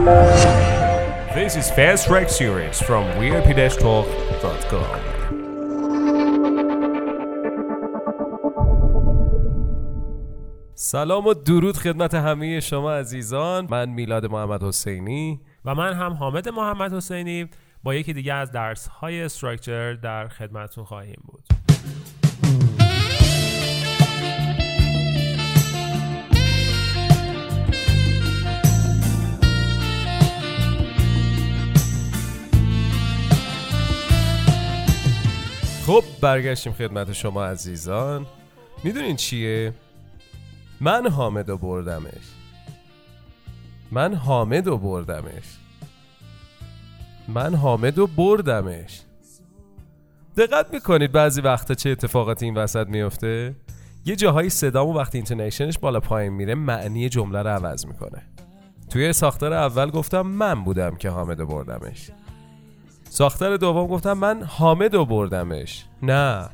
This is Fast Track Series from VIP-Talk.com. سلام و درود خدمت همه شما عزیزان. من میلاد محمد حسینی و من هم حامد محمد حسینی با یکی دیگه از درس‌های استراکچر در خدمتتون خواهیم بود. خب برگشتیم خدمت شما عزیزان. میدونین چیه؟ من حامدو بردمش. دقت میکنید بعضی وقتا چه اتفاقاتی این وسط میفته؟ یه جاهایی صدامو وقتی اینتونیشنش بالا پایین میره معنی جمله رو عوض میکنه. توی ساختار اول گفتم من بودم که حامدو بردمش. ساختار دوم گفتم من حامدو بردمش. نه.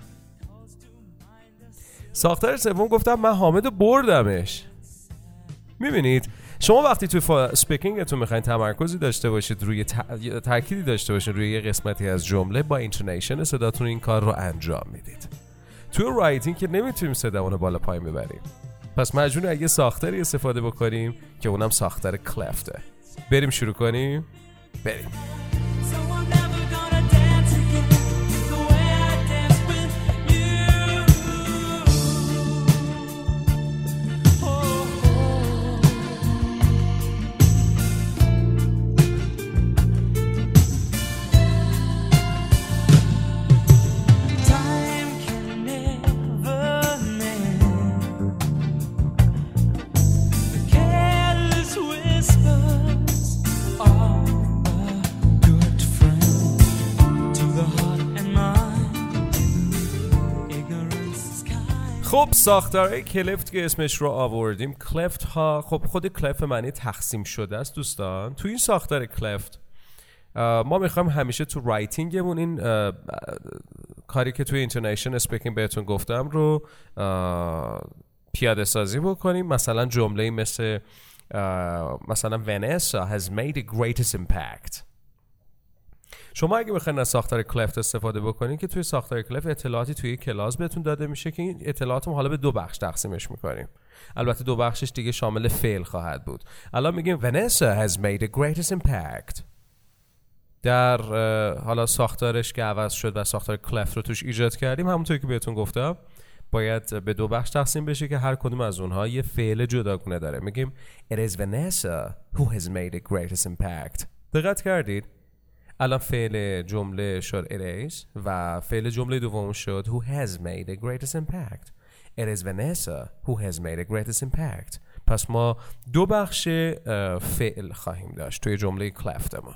ساختار سوم گفتم من حامدو بردمش. میبینید شما وقتی توی اسپیکینگتون میخواین تمرکزی داشته باشید روی تأکیدی داشته باشید روی یه قسمتی از جمله، با اینتونیشن صداتون این کار رو انجام میدید. توی رایتینگ که نمیتونیم صدامون بالا پایین ببریم، پس مجبوریم اگه ساختاری استفاده بکنیم که اونم ساختار کلفته. بریم شروع کنیم. بریم. خب ساختاره کلفت که اسمش رو آوردیم، کلفت ها، خب خود کلفت معنی تقسیم شده است دوستان. تو این ساختار کلفت ما میخوایم همیشه تو رایتینگمون این کاری که توی اینتونیشن اسپیکینگ بهتون گفتم رو پیاده سازی بکنیم. مثلا جمله مثل مثلا Vanessa has made the greatest impact. شما اگه بخواید از ساختار کلفت استفاده بکنین که توی ساختار کلفت اطلاعاتی توی کلاس بهتون داده میشه که این اطلاعات رو حالا به دو بخش تقسیمش میکنیم. البته دو بخشش دیگه شامل فعل خواهد بود. الان میگیم Vanessa has made the greatest impact. در حالا ساختارش که عوض شد و ساختار کلفت رو توش ایجاد کردیم، همونطور که بهتون گفتم باید به دو بخش تقسیم بشه که هر کدوم از اونها یه فعل جداگونه داره. میگیم It is Vanessa who has made the greatest impact. دقت کردید؟ الان فعل جمله شد it is و فعل جمله دوم شد who has made the greatest impact. It is Vanessa who has made the greatest impact. پس ما دو بخش فعل خواهیم داشت توی جمله کلفتمون.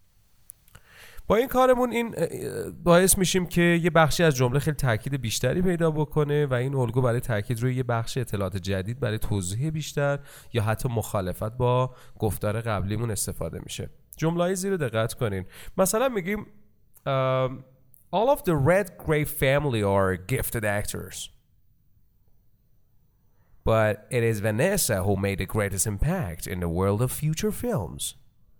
با این کارمون این باعث میشیم که یه بخشی از جمله خیلی تاکید بیشتری پیدا بکنه و این الگو برای تاکید روی یه بخش اطلاعات جدید برای توضیح بیشتر یا حتی مخالفت با گفتار قبلیمون استفاده میشه. جمله‌ای زیر دقت کنین. مثلا میگیم All of the Redgrave family are gifted actors. But it is Vanessa who made the greatest impact in the world of future films.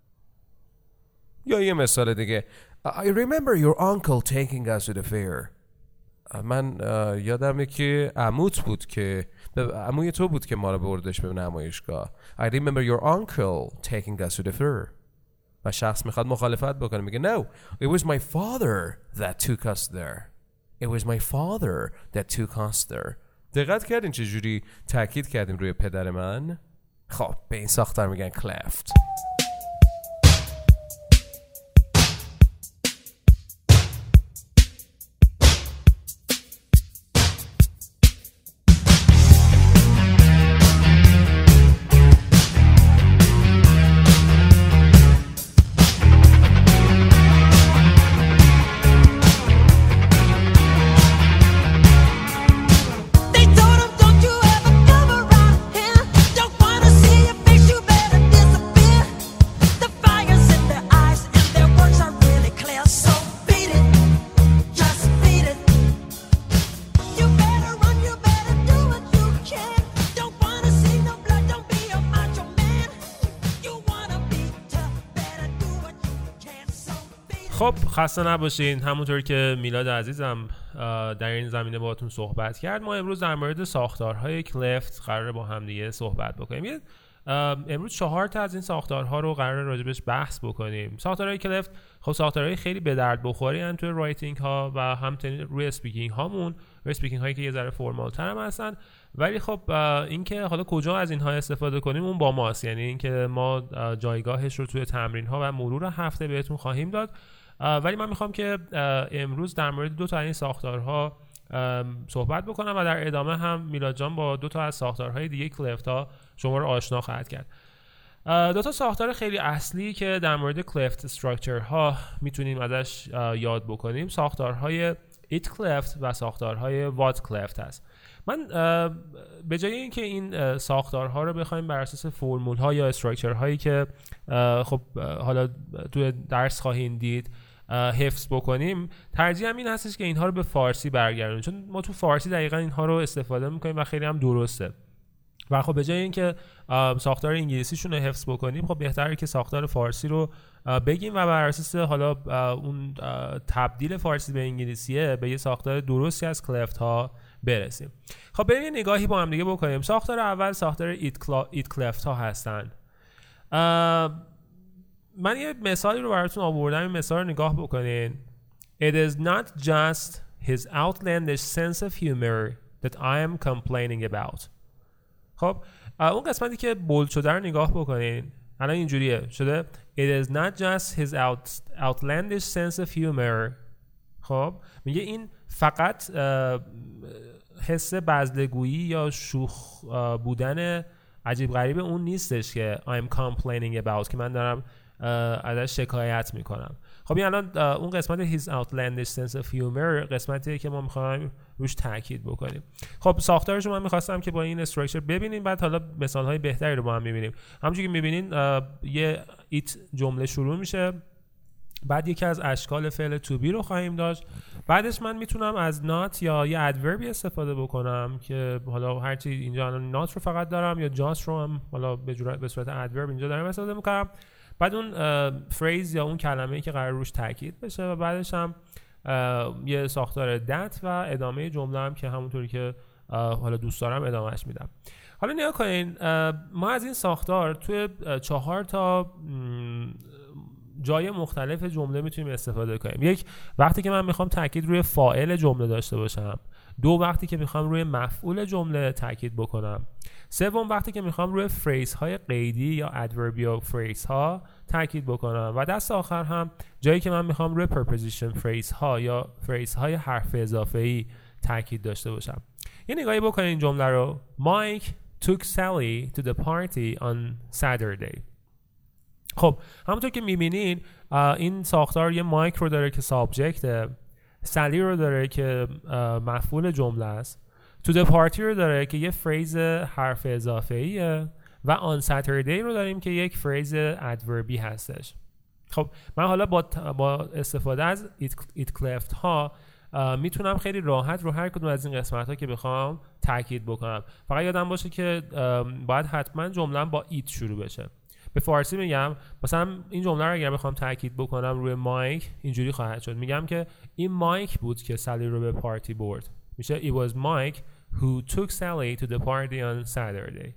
یا یه مثال دیگه I remember your uncle taking us to the fair. من یادمه که عموت بود که عموی تو بود که ما رو بردش به نمایشگاه. I remember your uncle taking us to the fair. و شخص میخواد مخالفت بکنه، میگه No, it was my father that took us there. It was my father that took us there. دقت کردین چه جوری تاکید کردیم روی پدر من؟ خب به این ساختار میگن کلفت. خب خسته نباشین. همونطور که میلاد عزیزم در این زمینه باهاتون صحبت کرد، ما امروز در مورد ساختارهای کلفت قراره با هم دیگه صحبت بکنیم. امروز 4 تا از این ساختارها رو قراره راجبش بحث بکنیم. ساختارهای کلفت خب ساختارهای خیلی به درد بخوری ان توی رایتینگ ها و همچنین روی اسپیکینگ هامون، روی اسپیکینگ هایی که یه ذره فرمال تر هم هستن. ولی خب اینکه حالا کجا از اینها استفاده کنیم اون با ماست، یعنی اینکه ما جایگاهش رو توی تمرین ها و مرور هفته بهتون خواهیم داد. ولی من میخوام که امروز در مورد 2 تا این ساختارها صحبت بکنم و در ادامه هم میلاد جان با 2 تا از ساختارهای دیگه کلفت ها شما رو آشنا خواهد کرد. 2 تا ساختار خیلی اصلی که در مورد کلفت استراکچر ها میتونیم ازش یاد بکنیم ساختارهای ایت کلفت و ساختارهای وات کلفت هست. من به جای اینکه این ساختارها رو بخوایم بر اساس فرمول ها یا استراکچر هایی که خب حالا توی درس خواهیم دید حفظ بکنیم، ترجیحم این هستش که اینها رو به فارسی برگردونیم، چون ما تو فارسی دقیقاً اینها رو استفاده میکنیم و خیلی هم درسته. و خب به جای اینکه ساختار انگلیسیشون رو حفظ بکنیم، خب بهتره که ساختار فارسی رو بگیم و بر اساس حالا اون تبدیل فارسی به انگلیسیه به یه ساختار درستی از کلفت ها برسیم. خب بریم یه نگاهی با هم دیگه بکنیم. ساختار اول ساختار ایت کلفت ها هستن. من یه مثالی رو براتون آوردم، این مثال رو نگاه بکنین. It is not just his outlandish sense of humor that I am complaining about. خب اون قسمتی که بولد شده رو نگاه بکنین، الان اینجوریه شده It is not just his outlandish sense of humor. خب میگه این فقط حس بزلگویی یا شوخ بودن عجیب غریب اون نیستش که I'm complaining about، که من دارم ازش شکایت میکنم. خب این الان اون قسمت his outlandish sense of humor قسمتیه که ما میخوایم روش تاکید بکنیم. خب ساختارش رو من میخواستم که با این استراکچر ببینیم، بعد حالا مثالهای بهتری رو با هم میبینیم. همونجوری که میبینین یه ایت جمله شروع میشه، بعد یکی از اشکال فعل to be رو خواهیم داشت، بعدش من میتونم از not یا یه adverb استفاده بکنم که حالا هرچی اینجا الان not رو فقط دارم یا just رو هم حالا به صورت adverb اینجا دارم استفاده میکنم. بعد اون فریز یا اون کلمه‌ای که قرار روش تاکید بشه و بعدش هم یه ساختار that و ادامه جمله هم که همونطوری که حالا دوست دارم ادامهش میدم. حالا نگاه کنین، ما از این ساختار توی 4 تا جای مختلف جمله میتونیم استفاده کنیم. یک، وقتی که من میخوام تاکید روی فاعل جمله داشته باشم. 2، وقتی که میخوام روی مفعول جمله تاکید بکنم. 3، وقتی که میخوام روی فریز های قیدی یا ادوربیال فریز ها تاکید بکنم. و دست آخر هم جایی که من میخوام روی پرپوزیشن فریز ها یا فریز های حرف اضافه ای تاکید داشته باشم. یه نگاهی بکنید این جمله رو. Mike took Sally to the party on Saturday. خب همونطور که میبینین این ساختار یه مایک رو داره که سابجکته، سالی رو داره که مفعول جمله است، to the party رو داره که یه فریز حرف اضافه ایه و on Saturday رو داریم که یک فریز ادوربی هستش. خب من حالا با استفاده از ایت کلفت ها میتونم خیلی راحت رو هر کدوم از این قسمت ها که بخوام تاکید بکنم. فقط یادم باشه که باید حتما جمله با ایت شروع بشه. به فارسی میگم مثلا این جمله رو اگر بخوام تاکید بکنم روی مایک اینجوری خواهد شد. میگم که این مایک بود که سالی رو به پارتی برد. میشه It was Mike who took Sally to the party on Saturday.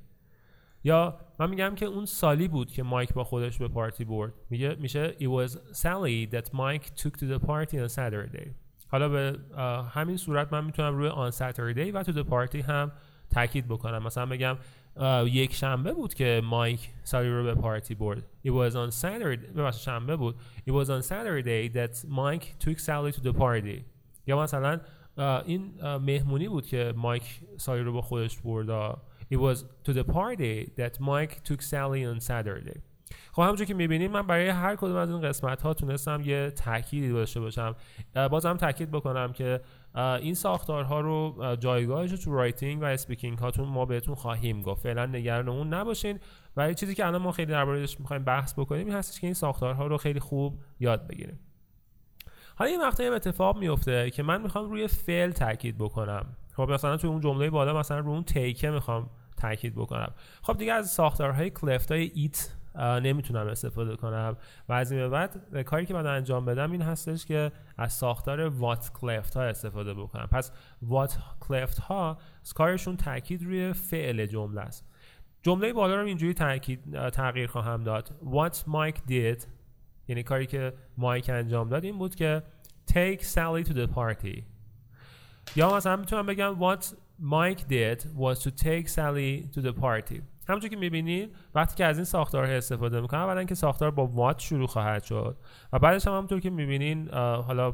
یا من میگم که اون سالی بود که مایک با خودش به پارتی برد. میشه It was Sally that Mike took to the party on Saturday. حالا به همین صورت من میتونم روی on Saturday و to the party هم تاکید بکنم. مثلا بگم یک شنبه بود که مایک سالی رو به پارتی برد. It was on Saturday. شنبه بود. It was on Saturday that Mike took Sally to the party. یا مثلا این مهمونی بود که مایک سالی رو با خودش برد. It was to the party that Mike took Sally on Saturday. خب همونجور که میبینید من برای هر کدوم از این قسمت ها تونستم یه تأکیدی داشته باشم. بازم تأکید بکنم که این ساختارها رو جایگاهش رو تو رایتینگ و اسپیکینگ هاتون ما بهتون خواهیم گفت. فعلا نگران اون نباشین. و چیزی که الان ما خیلی درباره‌اش می‌خوایم بحث بکنیم این هستش که این ساختارها رو خیلی خوب یاد بگیریم. حالا یه وقتایی اتفاق میفته که من میخوام روی فعل تاکید بکنم. خب مثلا تو اون جمله بالا مثلا روی اون تیکه میخوام تاکید بکنم. خب دیگه از ساختارهای کلفتای ایت نمیتونم استفاده کنم و از این به بعد کاری که من انجام بدم این هستش که از ساختار وات کلفت ها استفاده بکنم. پس وات کلفت ها کارشون تاکید روی فعل جمله است. جمله بالا رو اینجوری تغییر خواهم داد. What Mike did، یعنی کاری که مایک انجام داد این بود که take Sally to the party. یا مثلا میتونم بگم what Mike did was to take Sally to the party. همونجور که میبینید وقتی که از این ساختارها استفاده میکنم اولا که ساختار با what شروع خواهد شد و بعدش هم همونطور که میبینین حالا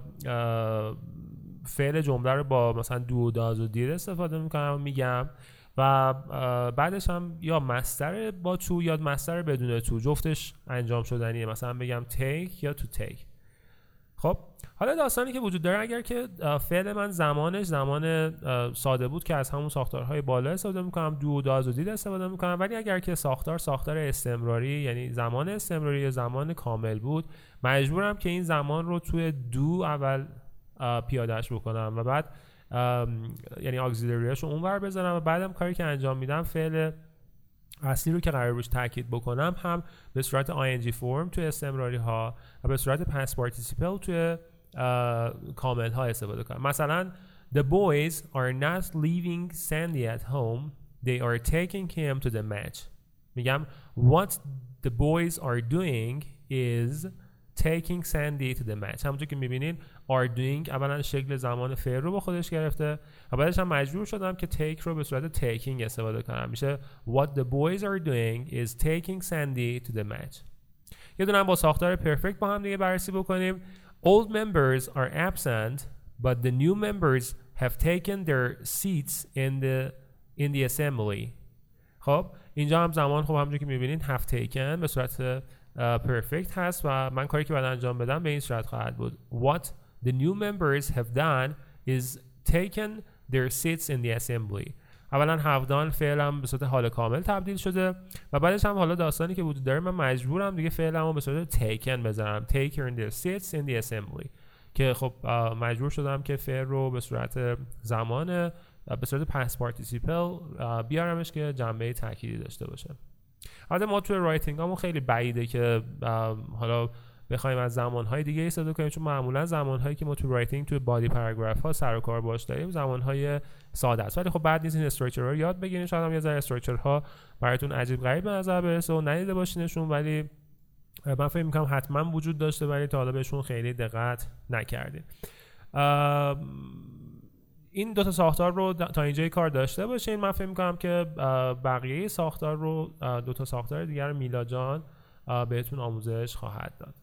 فعل جمله رو با مثلا do does و did استفاده میکنم و میگم و بعدش هم یا مصدر با تو یا مصدر بدون تو، جفتش انجام شدنیه. مثلا بگم take یا to take. خب حالا داستانی که وجود داره اگر که فعل من زمانش زمان ساده بود که از همون ساختارهای بالا استفاده میکنم، do does و did استفاده میکنم، ولی اگر که ساختار استمراری یعنی زمان استمراری یا زمان کامل بود مجبورم که این زمان رو توی do اول پیادهش بکنم و بعد یعنی اگزیلریاشو اونور بذارم و بعدم کاری که انجام میدم فعل اصلی رو که قرار روش تاکید بکنم هم به صورت ing فرم توی استمراری ها و به صورت past participle توی کامل ها استفاده کنم. مثلا the boys are not leaving Sandy at home, they are taking him to the match. میگم what the boys are doing is taking Sandy to the match. همونطور که میبینین are doing اولا شکل زمان فعل رو با خودش گرفته و بعدش هم مجبور شدم که take رو به صورت taking استفاده کنم. میشه what the boys are doing is taking Sandy to the match. یه دونه هم با ساختار perfect با هم دیگه بررسی بکنیم. Old members are absent but the new members have taken their seats in the assembly. خب اینجا هم زمان خب همونجور که میبینین have taken به صورت perfect هست و من کاری که باید انجام بدم به این صورت خواهد بود what the new members have done is taken their seats in the assembly. اولا have done فعلم به صورت حال کامل تبدیل شده و بعدش هم حالا داستانی که وجود داره من مجبورم دیگه فعلمو به صورت taken بذارم taken their seats in the assembly که خب مجبور شدم که فعل رو به صورت زمان به صورت past participle بیارمش که جنبه تأکیدی داشته باشه. البته ما توی رایتینگ همون خیلی بعیده که حالا بخوایم از زمانهای دیگه استفاده کنیم چون معمولا زمانهایی که ما توی رایتینگ توی بادی پاراگراف ها سر و کار باش داریم زمانهای ساده است، ولی خب بعد نیست این استراکچرها رو یاد بگیرین. شاید هم یه ذره استراکچرها براتون عجیب غریب به نظر برسه و ندیده باشینشون، ولی من فکر می‌کنم حتما وجود داشته ولی تا حالا بهشون خیلی دقت نکردیم. این دو تا ساختار رو تا اینجای کار داشته باشین. من فکر می‌کنم که بقیه ساختار رو دو تا ساختار دیگر میلا جان بهتون آموزش خواهد داد.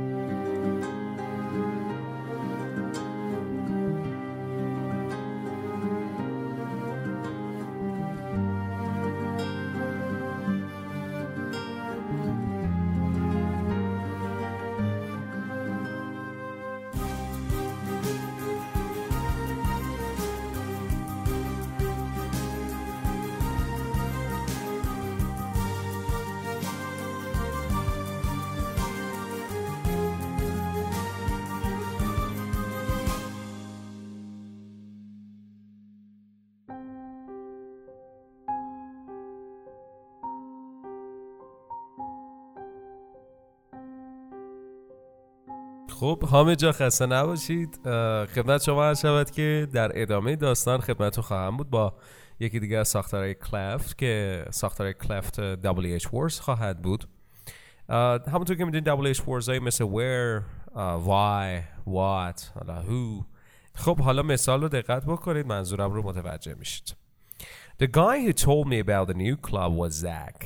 خب همه جا خسته نباشید. خدمت شما عرض شود که در ادامه داستان خدمتتون خواهم بود با یکی دیگه از ساختارهای کلفت که ساختار کلفت WH words خواهد بود. همونطور که میدونید WH words های مثل where, why, what, حالا who. خب حالا مثال رو دقت بکنید منظورم رو متوجه میشید. The guy who told me about the new club was Zach.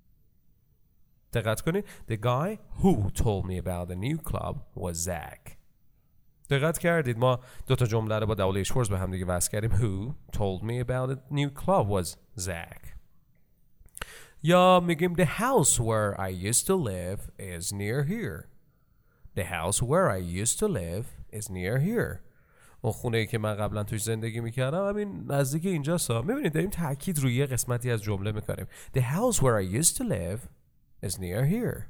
دقت کنید. The guy who told me about the new club was Zach. دقت کردید ما دو تا جمله رو با WH words به هم دیگه وصل کردیم. Who told me about the new club was Zach. یا میگیم the house where I used to live is near here. The house where I used to live is near here. اون خونه‌ای که من قبلا توش زندگی میکردم همین نزدیک اینجاست. میبینید داریم تاکید روی یه قسمتی از جمله میکنیم. The house where I used to live is near here.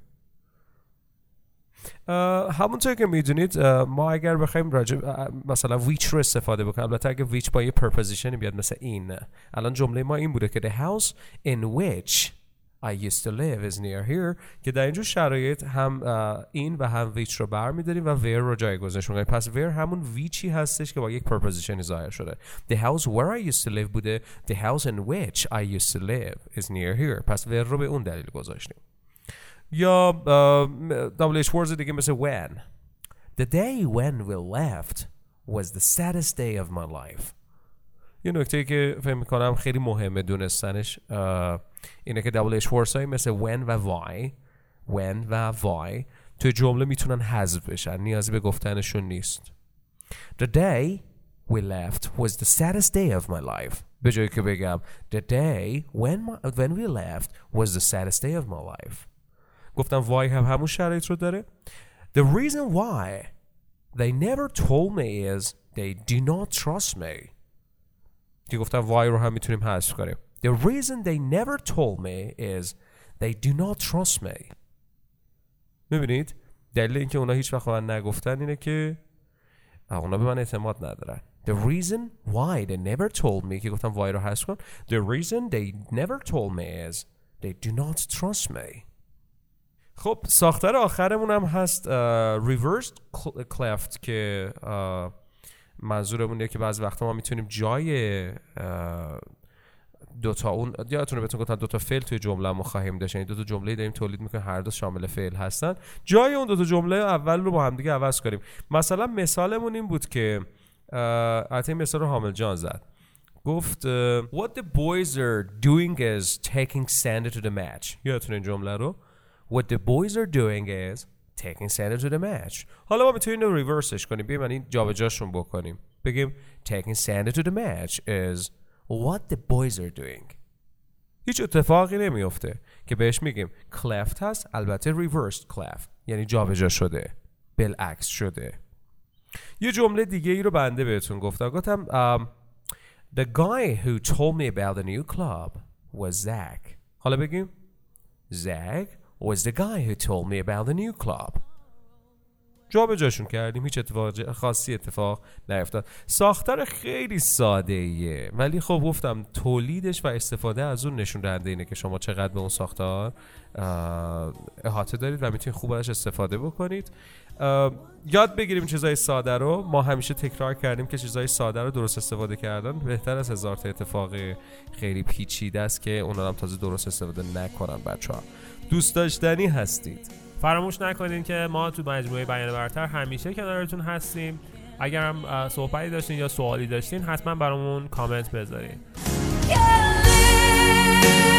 همونطور که میدونید ما اگر بخوایم مثلا which رو استفاده بکنیم، البته اگه which با یه preposition بیاد مثل این، الان جمله ما این بوده که the house in which I used to live is near here که در اینجور شرایط هم این و هم which رو برمی‌داریم و where رو جایگزینش می‌کنیم. پس where همون whichی هستش که با یک preposition ظاهر شده. The house where I used to live بوده. The house in which I used to live is near here. پس where رو به اون دلیل گذاشتیم. یا WH words دیگه مثل when. The day when we left was the saddest day of my life. یه نکته که فکر میکنم خیلی مهمه دونستنش اینه که WH words هایی مثل when و why توی جمله میتونن حذف بشن، نیازی به گفتنشون نیست. The day we left was the saddest day of my life. به جایی که بگم the day when we left was the saddest day of my life. گفتم why هم همون شرایط رو داره. The reason why they never told me is they do not trust me. که گفتم why رو هم میتونیم حذف کنیم. The reason they never told me is they do not trust me. میبینید؟ دلیل اینکه اونا هیچ وقت به من نگفتن اینه که اونا به من اعتماد ندارن. The reason why they never told me که گفتم why رو حذف کن. The reason they never told me is they do not trust me. خب ساختار آخرمون هم هست reversed cleft که منظورمونه که بعضی وقتا ما میتونیم جای دوتا اون یادتونه بهتون گفتم دوتا فعل توی جمله ما خواهیم داشت، یعنی دوتا جمله داریم تولید میکنیم هر دو شامل فعل هستن، جای اون دوتا جمله اول رو با هم دیگه عوض کنیم. مثلا مثالمون این بود که البته این مثال رو حامل جان زد، گفت what the boys are doing is taking Santa to the match. یادتونه این جمله رو؟ What the boys are doing is taking Santa to the match. حالا ما میتونیم اینو ریورسش کنیم، بیایم این جابجاشون بکنیم، بگیم taking Santa to the match is what the boys are doing. هیچ اتفاقی نمیفته که بهش میگیم cleft هست، البته reversed cleft یعنی جابجا شده، بالعکس شده. یه جمله دیگه ای رو بنده بهتون گفتم the guy who told me about the new club was Zach. حالا بگیم Zach was the guy who told me about the new club. جا به جاشون کردیم، هیچ خاصی اتفاق نیفتاد. ساختار خیلی ساده ایه، ولی خب گفتم تولیدش و استفاده از اون نشون دهنده اینه که شما چقدر به اون ساختار احاطه دارید و میتونید خوب ازش استفاده بکنید. یاد بگیریم چیزای ساده رو. ما همیشه تکرار کردیم که چیزای ساده رو درست استفاده کردن بهتر از هزار تا اتفاق خیلی پیچیده است که اونا هم تازه درست استفاده نکنن. بچه‌ها دوست داشتنی هستید. فراموش نکنید که ما تو مجموعه بیان برتر همیشه کنارتون هستیم. اگر هم صحبتی داشتین یا سوالی داشتین حتما برامون کامنت بذارین.